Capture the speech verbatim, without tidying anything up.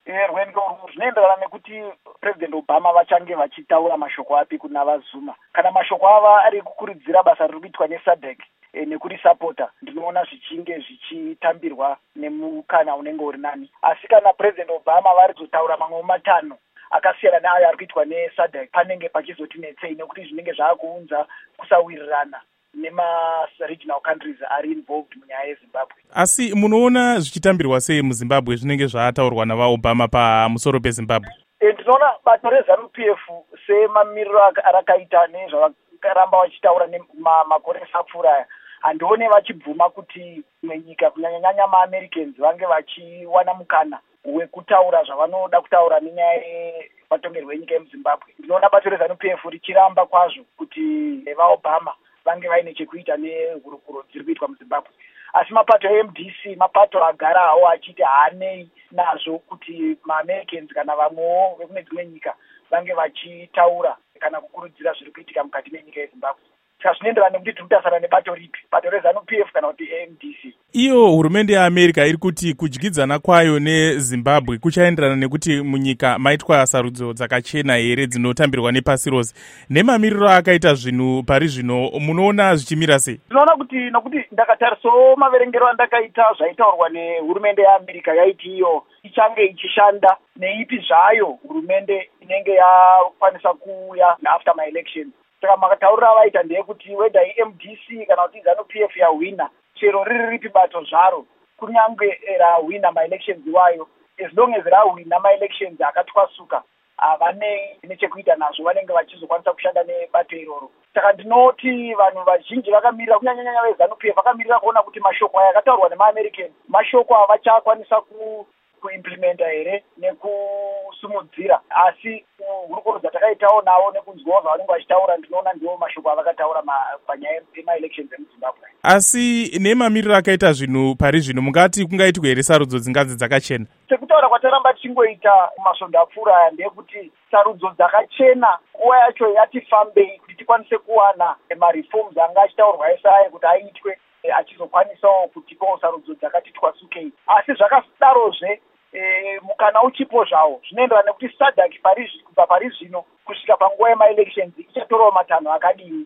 rwendo zvinoenderana nekuti President Obama vachange vachitaura mashoko api kuna vaZuma. Kana mashoko ava ari kukurudzira basa riri kuitwa neSADC e, nekurisapota, ndinoona zvichinge zvichitambirwa nemukana unenge uri nani. Asi kana President Obama vari kuzotaura mamwe matano akasiyana nayo ari kuitwa neSADC, panenge pachizoti netsei nekuti zvinenge zvaakuunza kusawirirana nema-regional countries ari involved munyaya yeZimbabwe. Asi munoona zvichitambirwa sei muZimbabwe zvinenge zvataurwa navaObama pamusoro peZimbabwe? E, ndinoona bato reZANU P F semamiriro arakaita nezvavaramba vachitaura nemakore apfuura aya, handione vachibvuma kuti imwe nyika kunyanya-nyanya maAmericans vange vachiwana mukana wekutaura zvavanoda kutaura nenyaya yematongerwo enyika yemuZimbabwe. Ndinoona bato reZANU P F richiramba kwazvo kuti vaObama vange vaine chekuita nehurukuro dziri kuitwa muZimbabwe. Asi mapato e-M D C mapato agarawo achiti haanei nazvo kuti maAmericans kana vamwewo vekune dzimwe nyika vange vachitaura kana kukurudzira zviri kuitika mukati menyika yeZimbabwe. Saka zvinoenderana nekuti tiri kutarisana nebato ripi, bato reZANU P F kana kuti A M D C. Iyo hurumende yeAmerica iri kuti kudyidzana kwayo neZimbabwe kuchaenderana nekuti munyika maitwa sarudzo dzakachena here dzinotambirwa nepasi rose. Nemamiriro akaita zvinhu pari zvino, munoona zvichimira sei? Ndinoona kuti nokuti ndakatarisawo maverengero andakaita zvaitaurwa nehurumende yeAmerica yaiti iyo ichange ichishanda neipi zvayo hurumende inenge yakwanisa kuuya after my elections. Saka makataurira vaita ndeyekuti whether i-M D C kana kuti ZANU P F yahwina, chero riri ripi bato zvaro, kunyange rahwina ma-elections iwayo, as long as rahwina ma-elections akatwasuka, havanei nechekuita nazvo, vanenge vachizokwanisa kushanda nebato iroro. Saka ndinoti vanhu vazhinji vakamirira, kunyanya-nyanya veZANU P F vakamirira kuona kuti mashoko aya akataurwa nema-American, mashoko avachakwanisa ku kuimplementa here nekusumudzira, asi hurukuro dzatakaitawo nawo nekunzwawo zvavanenge vachitaura, ndinoona ndiwo mashoko avakataura panyaya yema-elections emuZimbabwe. Asi nemamiriro akaita zvinhu pari zvino, mungati kungaitwe here sarudzo dzingadzi dzakachena? Sekutaura kwataramba tichingoita masvondo apfuura aya ndeyekuti sarudzo dzakachena nguva yacho yati fambei kuti tikwanise kuwana mareforms anga achitaurwa esaya kuti aitwe achizokwanisawo kutipawo sarudzo dzakati twasukei. Asi zvakadarozve E, mukana uchipo zvawo zvinoenderana nekuti SADC kubva pari zvino kusvika panguva yema-elections ichatorawo matanho akadini.